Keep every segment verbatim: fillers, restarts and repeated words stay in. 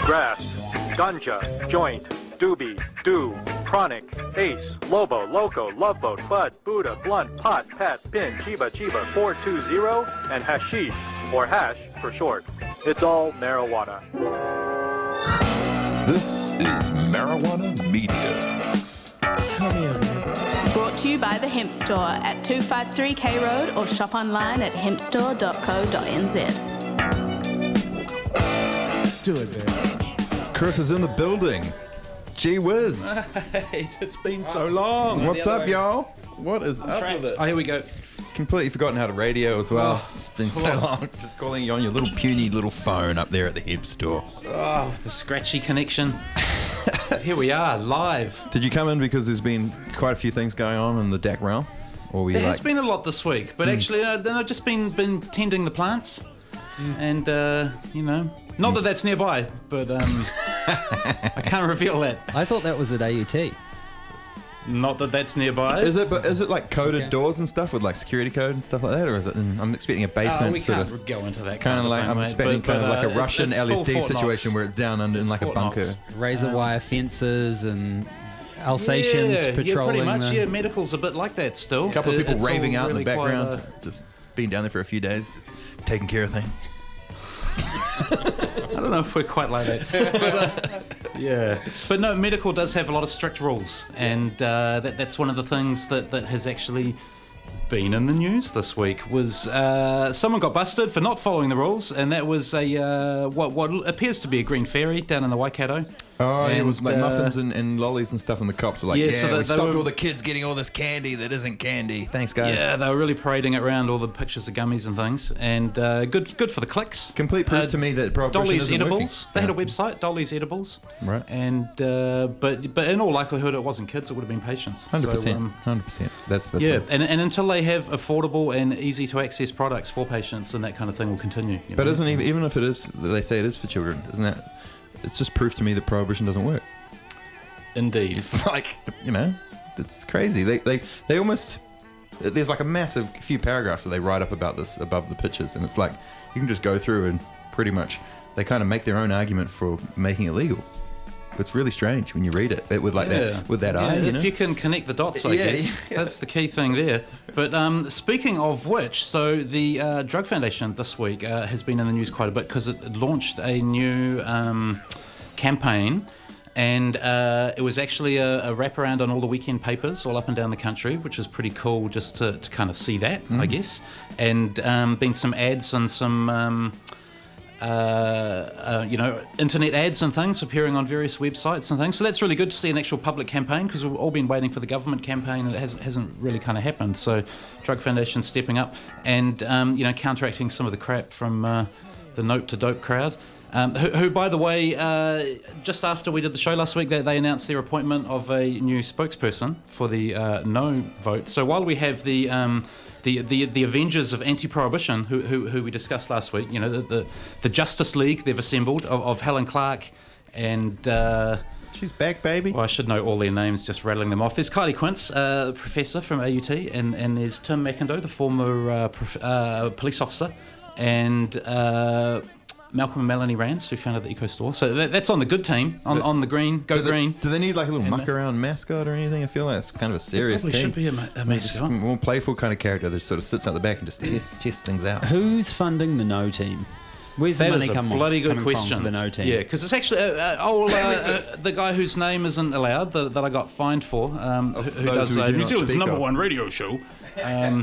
grass, ganja, joint, doobie, do, chronic, ace, lobo, loco, love boat, bud, Buddha, blunt, pot, pat, pin, chiba, chiba, four two zero, and hashish, or hash for short. It's all marijuana. This is Marijuana Media. Come here, man. Brought to you by the Hemp Store at two fifty-three K Road or shop online at hemp store dot co dot n z. Do it, man. Chris is in the building. Gee whiz. Hey, it's been so long. What's up, y'all? What is up with it? Oh, here we go. Completely forgotten how to radio as well. Oh. It's been so long. Just calling you on your little puny little phone up there at the Hemp Store. Oh, the scratchy connection. Here we are, live. Did you come in because there's been quite a few things going on in the D A C realm? Or were you There has like, been a lot this week, but Mm. actually uh, I've just been been tending the plants, and uh, you know, not that that's nearby, but um, I can't reveal that. I thought that was at A U T. Not that that's nearby. Is it? But is it like coded Okay. doors and stuff with like security code and stuff like that, or is it? In, I'm expecting a basement Oh, we sort can't of. go into that Kind kind of like thing, I'm mate, expecting but- kind of but, like a uh, Russian it's L S D full Fort situation Knox. where it's down under in like a Fort bunker. Knox. Razor wire fences and Alsatians yeah, patrolling. Yeah, pretty much. the... Yeah, medical's a bit like that still. A couple of It- people it's all raving out in really the quite, background, uh, just being down there for a few days, just taking care of things. I don't know if we're quite like that. but, uh, yeah. But no, medical does have a lot of strict rules, and uh, that, that's one of the things that, that has actually been in the news this week. Was uh, someone got busted for not following the rules, and that was a uh, what what appears to be a green fairy down in the Waikato. Oh, and, it was like uh, muffins and, and lollies and stuff, and the cops are like, Yeah, yeah, so we they- they stopped were- all the kids getting all this candy that isn't candy. Thanks, guys. Yeah, they were really parading it around, all the pictures of gummies and things, and uh, good good for the clicks. Complete proof Uh, to me that prohibition Dolly's isn't Edibles. working. They had a Yes. website, Dolly's Edibles. Right. And uh, but but in all likelihood, it wasn't kids. It would have been patients. Hundred So, percent, um, hundred percent. That's that's yeah, what- and, and until they have affordable and easy to access products for patients, then that kind of thing will continue. you But know? isn't even even if it is, they say it is for children, isn't that? It's just proof to me that prohibition doesn't work. Indeed. Like, you know, it's crazy. They they they almost there's like a massive few paragraphs that they write up about this above the pictures, and it's like you can just go through and pretty much they kind of make their own argument for making it legal. It's really strange when you read it, it with like Yeah. that with that Yeah, eye. You if know? you can connect the dots, I Yeah, guess yeah. that's the key thing there. But um, speaking of which, so the uh, Drug Foundation this week uh, has been in the news quite a bit because it launched a new um, campaign. And uh, it was actually a, a wraparound on all the weekend papers all up and down the country, which is pretty cool just to, to kind of see that, I guess. And um, been some ads and some, um, uh, uh, you know, internet ads and things appearing on various websites and things. So that's really good to see an actual public campaign because we've all been waiting for the government campaign and it hasn't, hasn't really kind of happened. So Drug Foundation stepping up and, um, you know, counteracting some of the crap from uh, the Nope to Dope crowd. Um, who, who, by the way, uh, just after we did the show last week, they, they announced their appointment of a new spokesperson for the uh, no vote. So while we have the um, the, the the Avengers of anti-prohibition, who, who who we discussed last week, you know, the the, the Justice League they've assembled of, of Helen Clark and. Uh, She's back, baby. well, I should know all their names, just rattling them off. There's Kylie Quince, uh, professor from A U T, and, and there's Tim McIndoe, the former uh, prof- uh, police officer, and uh, Malcolm and Melanie Rance, who founded the Eco Store. So that, that's on the good team, on, But- on the green, go do they, green. Do they need like a little And, muck around mascot or anything? I feel like it's kind of a serious Probably team. should be a, ma- a Just mascot. a more playful kind of character that sort of sits out the back and just test test things out. Who's funding the no team? Where's the That money is a come bloody good coming question. from for the no team? Yeah, because it's actually uh, uh, old, uh, uh, the guy whose name isn't allowed that, that I got fined for, um, who, who those does who uh, do New not Zealand's speak number of. one radio show. Um,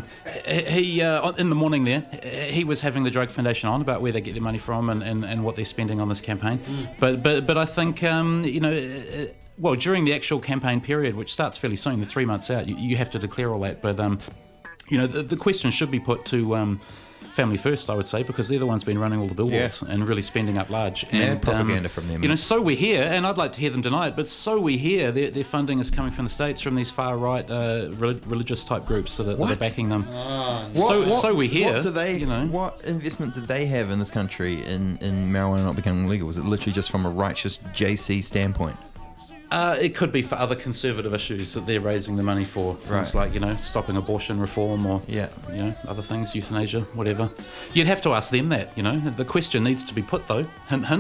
he uh, in the morning there, he was having the Drug Foundation on about where they get their money from and, and, and what they're spending on this campaign. Mm. But but but I think um, you know. Uh, well, during the actual campaign period, which starts fairly soon, the three months out, you, you have to declare all that. But um, you know, the, the question should be put to um, Family First, I would say, because they're the ones been running all the billboards Yeah. and really spending up large. Mad and propaganda um, from them. You know, so we hear, and I'd like to hear them deny it, but so we hear their, their funding is coming from the States, from these far right uh, relig- religious type groups that are, that are What? backing them. What- so what- so we hear. What do they? You know, What investment did they have in this country in, in marijuana not becoming legal? Was it literally just from a righteous J C standpoint? Uh, it could be for other conservative issues that they're raising the money for. Things Right. like, you know, stopping abortion reform or, Yeah. you know, other things, euthanasia, whatever. You'd have to ask them that, you know. The question needs to be put, though. Hint, hint.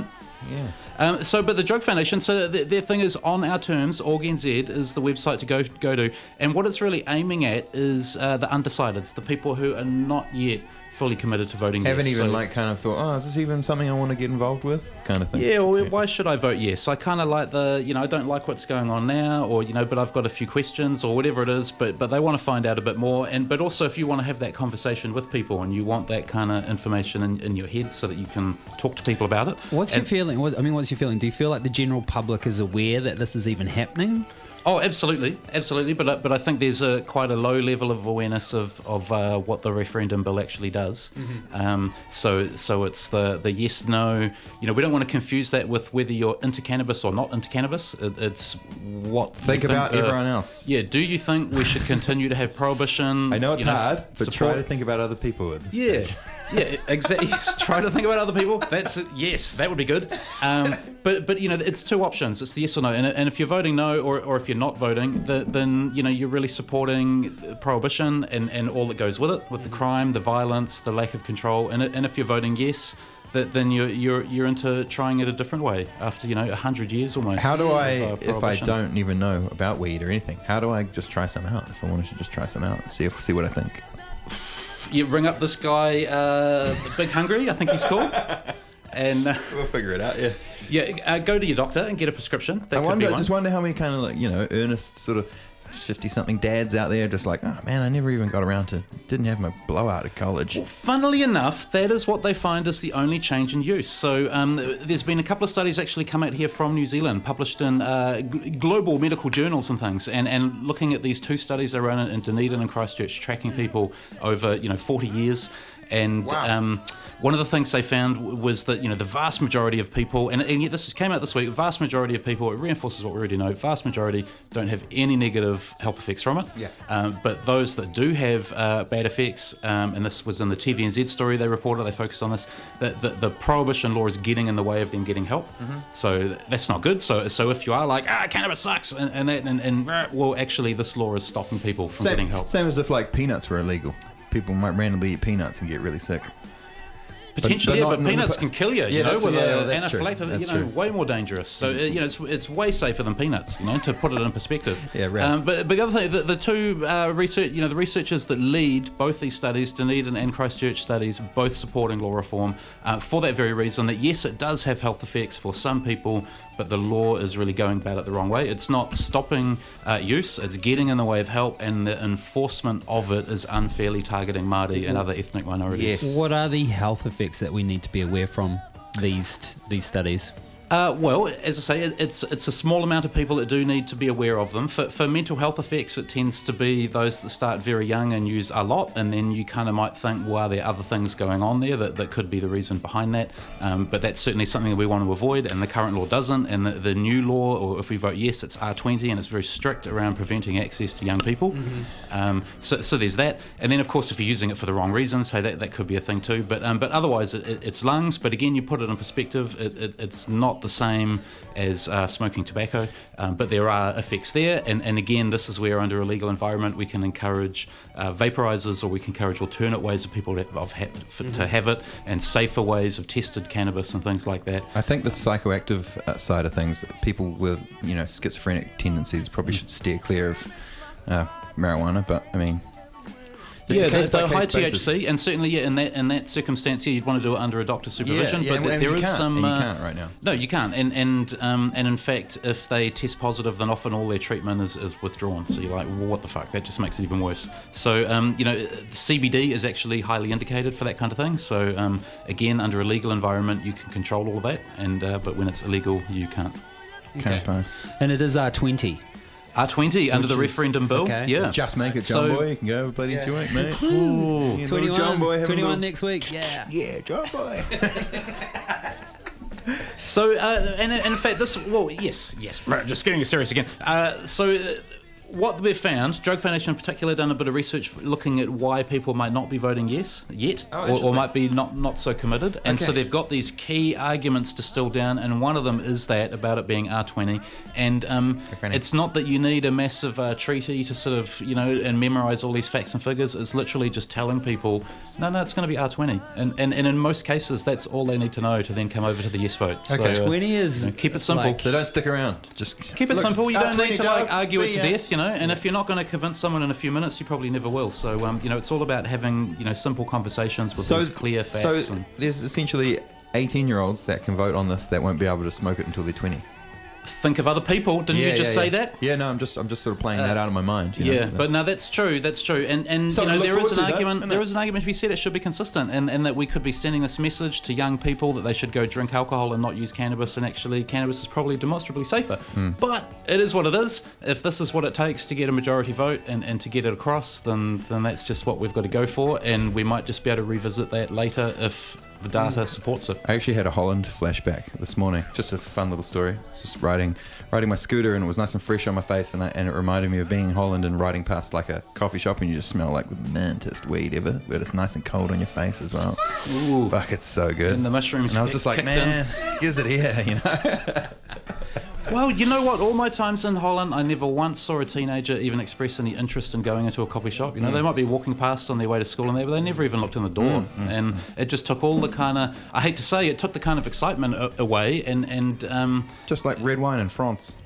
Yeah. Um, so, but the Drug Foundation, so th- their thing is on our terms. Org N Z is the website to go go to, and what it's really aiming at is uh, the undecideds, the people who are not yet fully committed to voting. Haven't yes. even So- like kind of thought, oh, is this even something I want to get involved with? Kind of thing. Yeah, well, why should I vote yes? I kind of like the, you know, I don't like what's going on now, or, you know, but I've got a few questions or whatever it is, but but they want to find out a bit more. And but also if you want to have that conversation with people and you want that kind of information in, in your head so that you can talk to people about it. What's And- your feeling? What, I mean, what's your feeling? Do you feel like the general public is aware that this is even happening? Oh, absolutely, absolutely. But I- but I think there's a quite a low level of awareness of of uh, what the referendum bill actually does. Mm-hmm. Um, so so it's the the yes no. You know, we don't want to confuse that with whether you're into cannabis or not into cannabis. It, it's what you Think about uh, everyone else. Yeah. Do you think we should continue to have prohibition? I know it's you hard, s- but support- try to think about other people at this Yeah. stage. Yeah, exactly. Yes, try to think about other people. That's it. Yes, that would be good. Um, but but you know, it's two options. It's the yes or no. And, and if you're voting no, or, or if you're not voting, the, then you know you're really supporting prohibition and, and all that goes with it, with the crime, the violence, the lack of control. And and if you're voting yes, that then you're you're you're into trying it a different way after you know a hundred years almost. How do I, of, uh, if I prohibition. don't even know about weed or anything, how do I just try some out? If I wanted to just try some out, see if see what I think. You ring up this guy, uh, Big Hungry, I think he's called, and. Uh, We'll figure it out. Yeah. Yeah, uh, go to your doctor and get a prescription. That I could wonder, be one. just wonder how many kind of like you know earnest sort of fifty-something dads out there just like, oh man, I never even got around to, didn't have my blowout at college. Funnily enough, that is what they find is the only change in use. So um, there's been a couple of studies actually come out here from New Zealand, published in uh, g- global medical journals and things, and, and looking at these two studies they ran in Dunedin and Christchurch, tracking people over you know forty years. And um, one of the things they found w- was that you know the vast majority of people, and, and yet this came out this week, the vast majority of people, it reinforces what we already know, vast majority don't have any negative health effects from it. Yeah. Um, but those that do have uh, bad effects, um, and this was in the T V N Z story they reported, they focused on this, that the, the prohibition law is getting in the way of them getting help. Mm-hmm. So that's not good. So so if you are like, ah, cannabis sucks, and and, that, and, and well, actually this law is stopping people from getting Same, help. same as if like peanuts were illegal. People might randomly eat peanuts and get really sick. Potentially, but yeah, not- but not- peanuts can kill you, you Yeah, know, that's- with yeah, a that's true. anaphylactic, That's you know, true. way more dangerous. So, uh, you know, it's, it's way safer than peanuts, you know, to put it in perspective. Yeah, right. Um, but, but the other thing, the, the two uh, research, you know, the researchers that lead both these studies, Dunedin and Christchurch studies, both supporting law reform uh, for that very reason that, yes, it does have health effects for some people, but the law is really going about it the wrong way. It's not stopping uh, use, it's getting in the way of help, and the enforcement of it is unfairly targeting Māori and other ethnic minorities. Yes. What are the health effects that we need to be aware from these these studies? Uh, well, as I say, it, it's it's a small amount of people that do need to be aware of them. For, for mental health effects, it tends to be those that start very young and use a lot, and then you kind of might think, well, are there other things going on there that, that could be the reason behind that? Um, but that's certainly something that we want to avoid, and the current law doesn't. And the, the new law, or if we vote yes, it's R twenty, and it's very strict around preventing access to young people. Mm-hmm. Um, so, so there's that. And then, of course, if you're using it for the wrong reasons, hey, that, that could be a thing too. But um, but otherwise, it, it, it's lungs. But again, you put it in perspective, it, it, it's not the same as uh, smoking tobacco, um, but there are effects there. And, and again, this is where under a legal environment we can encourage uh, vaporizers, or we can encourage alternate ways of people to, of ha- for, to have it, and safer ways of tested cannabis and things like that. I think the psychoactive uh, side of things, people with you know schizophrenic tendencies probably should steer clear of uh, marijuana. But I mean, it's Yeah, a case the, by the case high basis. T H C, and certainly, yeah, in that in that circumstance, yeah, you'd want to do it under a doctor's supervision. Yeah, yeah, but and there you is can't, some. and you uh, can't right now. No, you can't. And and um, and in fact, if they test positive, then often all their treatment is, is withdrawn. So you're like, well, what the fuck? That just makes it even worse. So um, you know, C B D is actually highly indicated for that kind of thing. So um, again, under a legal environment, you can control all of that. And uh, but when it's illegal, you can't. Can't buy. And it is R twenty. R twenty under the Which is- referendum bill. okay. Yeah. Just make it, John So- Boy. You can go bloody joint, mate. Ooh. You know, twenty-one, John Boy, have a twenty-one little- next week. Yeah. Yeah, John Boy. So, uh, and, and in fact, this, well, yes, yes, right, just getting serious again. Uh, so, uh, what we've found, Drug Foundation in particular, done a bit of research looking at why people might not be voting yes yet, Oh, or, or interesting. might be not, not so committed. And so Okay. they've got these key arguments distilled down, and one of them is that about it being R twenty. And um, funny. it's not that you need a massive uh, treaty to sort of, you know, and memorise all these facts and figures. It's literally just telling people, no, no, it's going to be R twenty. And, and and in most cases, that's all they need to know to then come over to the yes vote. Okay. So, uh, twenty is you know, keep it simple. like- So don't stick around. Just Keep it Look, simple. You it's don't need R to twenty, like dog. argue it See to ya. death, you know. And if you're not going to convince someone in a few minutes, you probably never will. So, um, you know, it's all about having, you know, simple conversations with these clear facts. So and there's essentially eighteen-year-olds that can vote on this that won't be able to smoke it until they're twenty. think of other people. Didn't you just say that? Yeah, no, I'm just I'm just sort of playing that out of my mind. You Yeah, know? but no, that's true. That's true. And and you Something know to look there is forward an to, though, argument. isn't There it? is an argument to be said. It should be consistent, and and that we could be sending this message to young people that they should go drink alcohol and not use cannabis. And actually, cannabis is probably demonstrably safer. Hmm. But it is what it is. If this is what it takes to get a majority vote and, and to get it across, then then that's just what we've got to go for. And we might just be able to revisit that later if the data supports it. I actually had a Holland flashback this morning. Just a fun little story. I was just riding riding my scooter and it was nice and fresh on my face, and, I, and it reminded me of being in Holland and riding past like a coffee shop and you just smell like the mantest weed ever, but it's nice and cold on your face as well. Ooh. Fuck, it's so good. And the mushrooms And I was just like, kicked in. man, gives it here, you know? Well, you know what? All my times in Holland, I never once saw a teenager even express any interest in going into a coffee shop. You know, they might be walking past on their way to school and there, but they never even looked in the door. And it just took all the kind of, I hate to say, it took the kind of excitement a- away. And, and um, Just like red wine in France.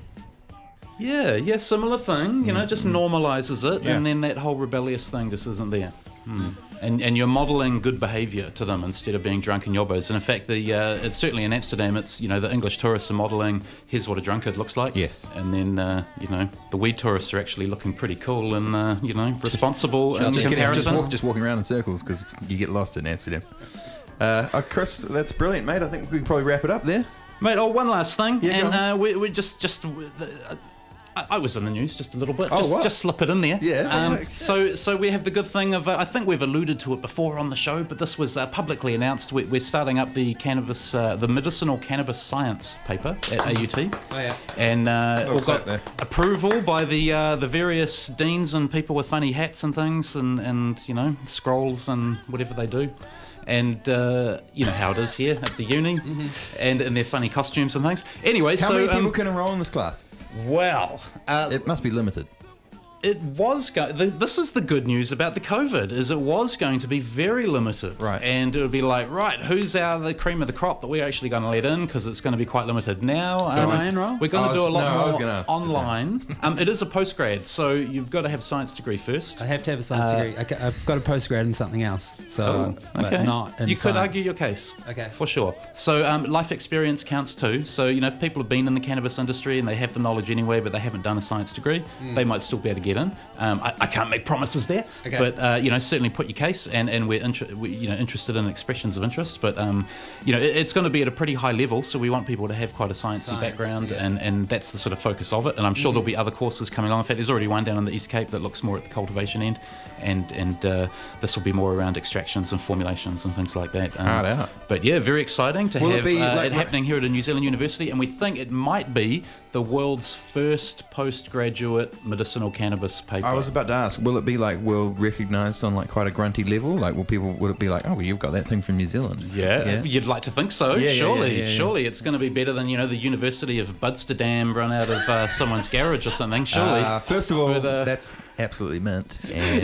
yeah, yeah, similar thing. You know, just normalizes it. Yeah. And then that whole rebellious thing just isn't there. Hmm. And and you're modelling good behaviour to them instead of being drunken yobbos. And in fact, the uh, it's certainly in Amsterdam. It's, you know, the English tourists are modelling here's what a drunkard looks like. Yes. And then uh, you know the weed tourists are actually looking pretty cool and uh, you know responsible in Just, getting, comparison. just, walk, just walking around in circles because you get lost in Amsterdam. Uh, oh, Chris, that's brilliant, mate. I think we can probably wrap it up there. Mate, oh, one last thing, Yeah, go and on. uh, we we just just. Uh, I I was in the news just a little bit. Oh, just, what? just slip it in there. Yeah, Um, like, shit. so, so we have the good thing of uh, I think we've alluded to it before on the show, but this was uh, publicly announced. We, we're starting up the cannabis, uh, the medicinal cannabis science paper at A U T. Oh, yeah. And uh, Little we've got clap there. approval by the uh, the various deans and people with funny hats and things, and, and you know scrolls and whatever they do. And uh, you know how it is here at the uni, and in their funny costumes and things. Anyway, How so many people um, can enroll in this class? well, uh, It must be limited. it was go- the, this is the good news about the COVID is it was going to be very limited, Right. And it would be like, right, who's our the cream of the crop that we're actually going to let in because it's going to be quite limited now. Can um, I enroll? We're going I to do a was- lot no, I more was gonna ask just now. online. um, it is a postgrad, so you've got to have a science degree first. I have to have a science Uh, degree. Okay, I've got a postgrad in something else, so Oh, but okay. not in you could science. argue your case. Okay. For sure. So um, life experience counts too. So, you know, if people have been in the cannabis industry and they have the knowledge anyway, but they haven't done a science degree, they might still be able to get in. Um, I, I can't make promises there, Okay. but, uh, you know, certainly put your case and, and we're, inter- we, you know, interested in expressions of interest. But, um, you know, it, it's going to be at a pretty high level. So we want people to have quite a sciencey Science, background yeah. and, and that's the sort of focus of it. And I'm sure there'll be other courses coming along. In fact, there's already one down on the East Cape that looks more at the cultivation end. And, and uh, this will be more around extractions and formulations and things like that. Um, Hard out. But yeah, very exciting to Will it have be uh, like- it happening here at a New Zealand university, and we think it might be the world's first postgraduate medicinal cannabis paper. I was about to ask, will it be like world recognised on like quite a grunty level? Like, will people, will it be like, oh, well, you've got that thing from New Zealand? yeah, you'd like to think so. Yeah, yeah, surely, yeah, yeah, yeah. surely it's going to be better than you know the University of Budsterdam run out of uh, someone's garage or something. Surely. Uh, first of all, With, uh, that's absolutely mint. And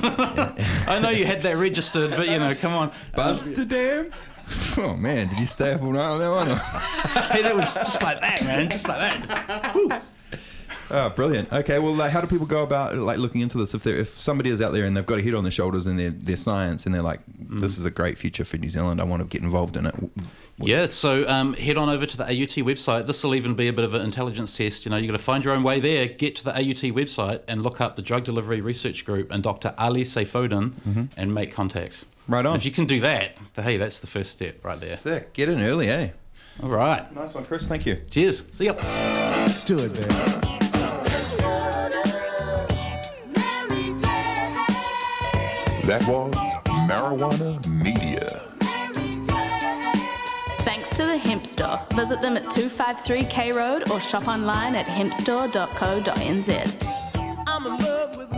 I know you had that registered, but you know, come on. Amsterdam? Oh man, did you stay up all night on that one? Hey, that was just like that, man. Just like that. Just, woo. Oh, brilliant. Okay, well, like, how do people go about like looking into this? If they're, if somebody is out there and they've got a head on their shoulders and they're, they're science and they're like, this is a great future for New Zealand, I want to get involved in it. Yeah, so um, head on over to the A U T website. This will even be a bit of an intelligence test. You know, you've got to find your own way there. Get to the A U T website and look up the Drug Delivery Research Group and Doctor Ali Seyfoden and make contact. Right on. If you can do that, then, hey, that's the first step right there. Sick. Get in early, eh? All right. Nice one, Chris. Thank you. Cheers. See ya. Do it, man. That was Marijuana Media. Thanks to the Hemp Store. Visit them at two fifty-three K Road or shop online at hemp store dot co dot n z. I'm in love with